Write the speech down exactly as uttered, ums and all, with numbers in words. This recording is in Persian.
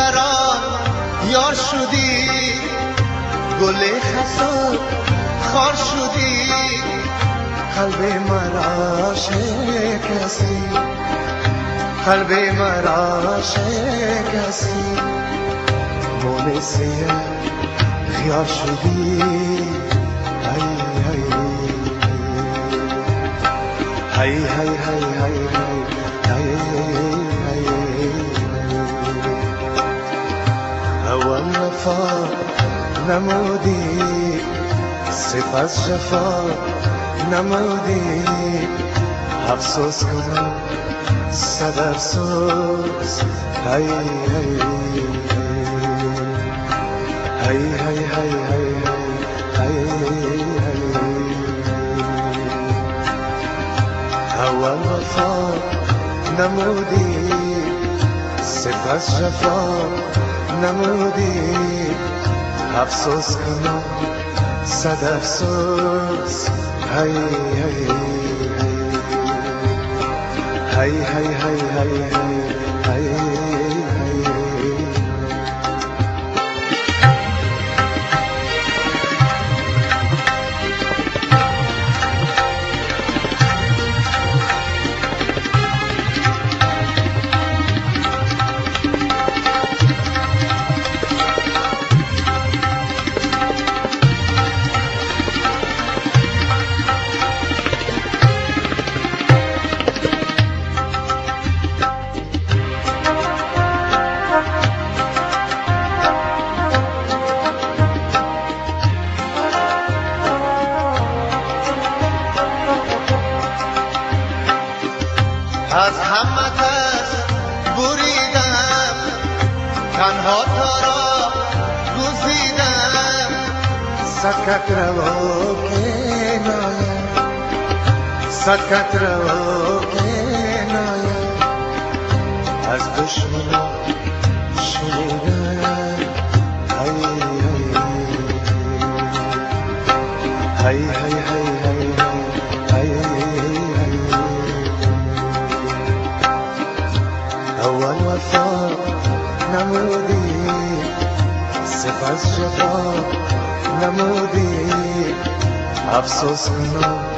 برام یار شدی، گل خزان خار شدی، قلب مرا شکستی، قلب مرا شکستی، مونسی خیار شدی. های های های های های های های اول وفا نمودی، سپس جفا نمودی، افسوس کنم صد افسوس. های های های های های های های اول وفا نمودی، سپس جفا نمودی، افسوس کنم صد افسوس. های های های های های های های از همه کس بریدم، تنها تو را گزیدم، سکت رو کنایم، سکت رو کنایم، از دشمنان شنیدم. های های های های های اول وفا نمودی، سپس جفا نمودی، افسوس کنم